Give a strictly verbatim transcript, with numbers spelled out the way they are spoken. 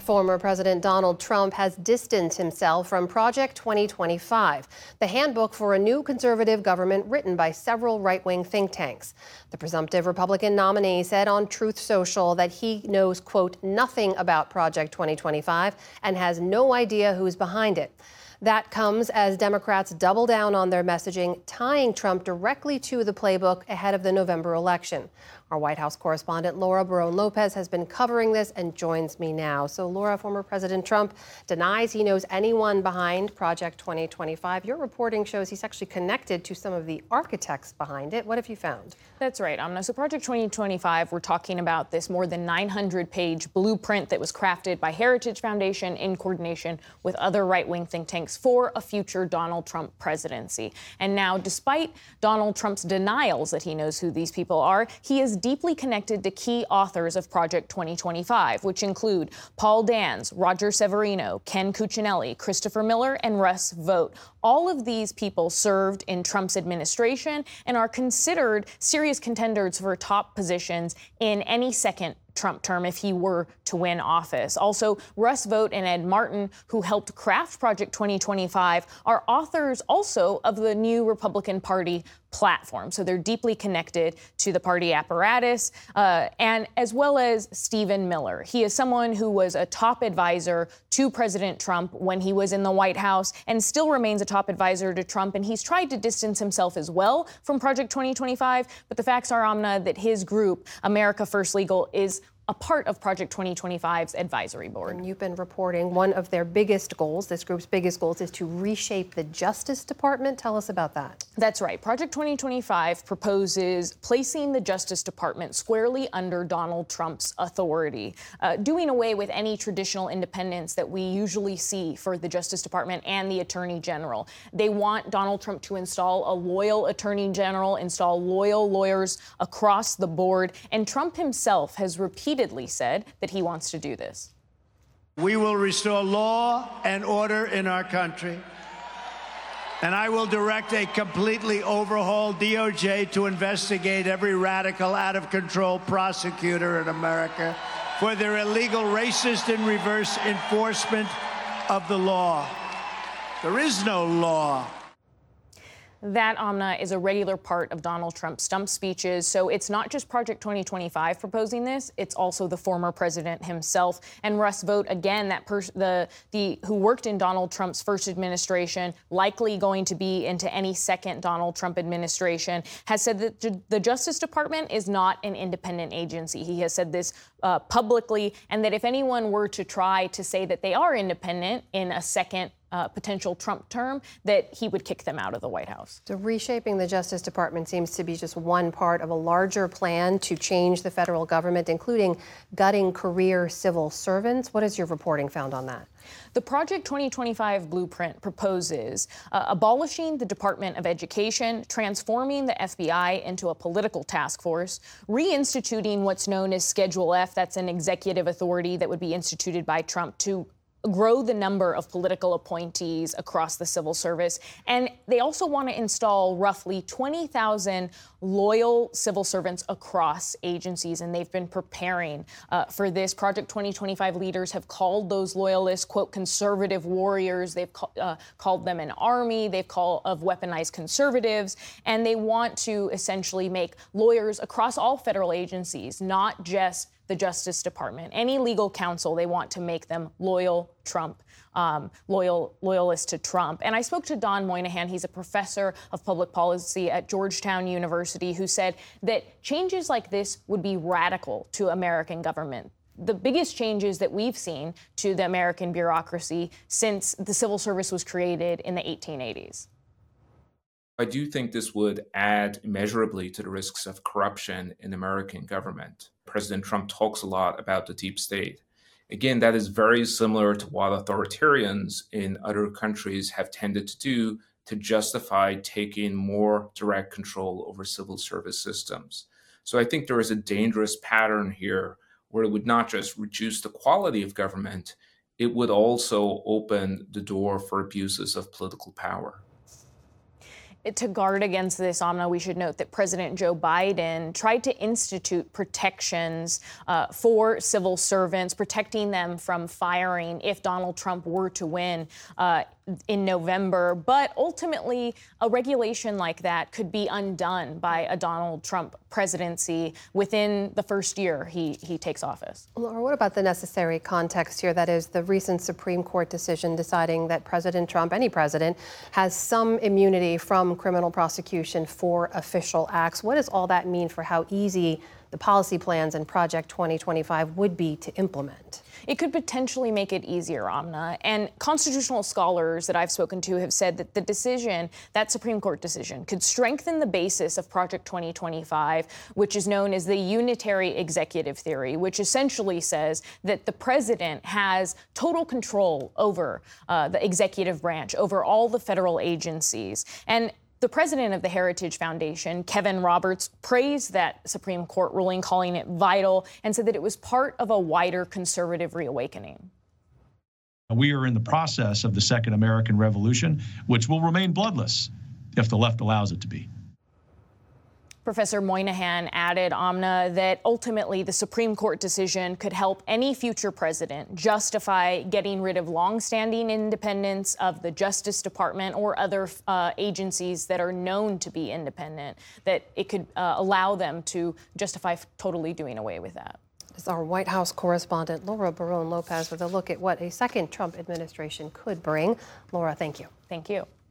Former President Donald Trump has distanced himself from Project twenty twenty-five, the handbook for a new conservative government written by several right-wing think tanks. The presumptive Republican nominee said on Truth Social that he knows, quote, nothing about Project twenty twenty-five and has no idea who's behind it. That comes as Democrats double down on their messaging, tying Trump directly to the playbook ahead of the November election. Our White House correspondent Laura Barone-Lopez has been covering this and joins me now. So, Laura, former President Trump denies he knows anyone behind Project twenty twenty-five. Your reporting shows he's actually connected to some of the architects behind it. What have you found? That's right, Amna. So Project twenty twenty-five, we're talking about this more than nine hundred page blueprint that was crafted by Heritage Foundation in coordination with other right-wing think tanks for a future Donald Trump presidency. And now, despite Donald Trump's denials that he knows who these people are, he is deeply connected to key authors of Project twenty twenty-five, which include Paul Dans, Roger Severino, Ken Cuccinelli, Christopher Miller, and Russ Vought. All of these people served in Trump's administration and are considered serious contenders for top positions in any second Trump term if he were to win office. Also, Russ Vought and Ed Martin, who helped craft Project twenty twenty-five, are authors also of the new Republican Party platform. So they're deeply connected to the party apparatus, uh, and as well as Stephen Miller. He is someone who was a top advisor to President Trump when he was in the White House and still remains a top advisor to Trump. And he's tried to distance himself as well from Project twenty twenty-five. But the facts are, Amna, that his group, America First Legal, is a part of Project twenty twenty-five's advisory board. And you've been reporting one of their biggest goals, this group's biggest goals, is to reshape the Justice Department. Tell us about that. That's right. Project twenty twenty-five proposes placing the Justice Department squarely under Donald Trump's authority, uh, doing away with any traditional independence that we usually see for the Justice Department and the Attorney General. They want Donald Trump to install a loyal Attorney General, install loyal lawyers across the board, and Trump himself has repeatedly said that he wants to do this. We will restore law and order in our country, and I will direct a completely overhauled D O J to investigate every radical, out-of-control prosecutor in America for their illegal, racist, and reverse enforcement of the law. There is no law. That, Amna, is a regular part of Donald Trump's stump speeches. So it's not just Project twenty twenty-five proposing this. It's also the former president himself. And Russ Vought, again, that pers- the the who worked in Donald Trump's first administration, likely going to be into any second Donald Trump administration, has said that the Justice Department is not an independent agency. He has said this uh, publicly, and that if anyone were to try to say that they are independent in a second Uh, potential Trump term, that he would kick them out of the White House. So reshaping the Justice Department seems to be just one part of a larger plan to change the federal government, including gutting career civil servants. What has your reporting found on that? The Project twenty twenty-five blueprint proposes uh, abolishing the Department of Education, transforming the F B I into a political task force, reinstituting what's known as Schedule F. That's an executive authority that would be instituted by Trump to grow the number of political appointees across the civil service. And they also want to install roughly twenty thousand loyal civil servants across agencies. And they've been preparing uh, for this. Project twenty twenty-five leaders have called those loyalists, quote, conservative warriors. They've ca- uh, called them an army. They've called of weaponized conservatives. And they want to essentially make lawyers across all federal agencies, not just the Justice Department, any legal counsel, they want to make them loyal Trump, um, loyal loyalists to Trump. And I spoke to Don Moynihan. He's a professor of public policy at Georgetown University, who said that changes like this would be radical to American government. The biggest changes that we've seen to the American bureaucracy since the civil service was created in the eighteen eighties. I do think this would add immeasurably to the risks of corruption in American government. President Trump talks a lot about the deep state. Again, that is very similar to what authoritarians in other countries have tended to do to justify taking more direct control over civil service systems. So I think there is a dangerous pattern here where it would not just reduce the quality of government, it would also open the door for abuses of political power. To guard against this, Amna, we should note that President Joe Biden tried to institute protections uh, for civil servants, protecting them from firing if Donald Trump were to win uh, in November. But ultimately, a regulation like that could be undone by a Donald Trump presidency within the first year he, he takes office. Laura, what about the necessary context here? That is the recent Supreme Court decision deciding that President Trump, any president, has some immunity from criminal prosecution for official acts. What does all that mean for how easy the policy plans in Project twenty twenty-five would be to implement? It could potentially make it easier, Amna. And constitutional scholars that I've spoken to have said that the decision, that Supreme Court decision, could strengthen the basis of Project twenty twenty-five, which is known as the unitary executive theory, which essentially says that the president has total control over uh, the executive branch, over all the federal agencies. And the president of the Heritage Foundation, Kevin Roberts, praised that Supreme Court ruling, calling it vital, and said that it was part of a wider conservative reawakening. We are in the process of the Second American Revolution, which will remain bloodless if the left allows it to be. Professor Moynihan added, Amna, that ultimately the Supreme Court decision could help any future president justify getting rid of longstanding independence of the Justice Department or other uh, agencies that are known to be independent, that it could uh, allow them to justify totally doing away with that. This is our White House correspondent, Laura Barone Lopez, with a look at what a second Trump administration could bring. Laura, thank you. Thank you.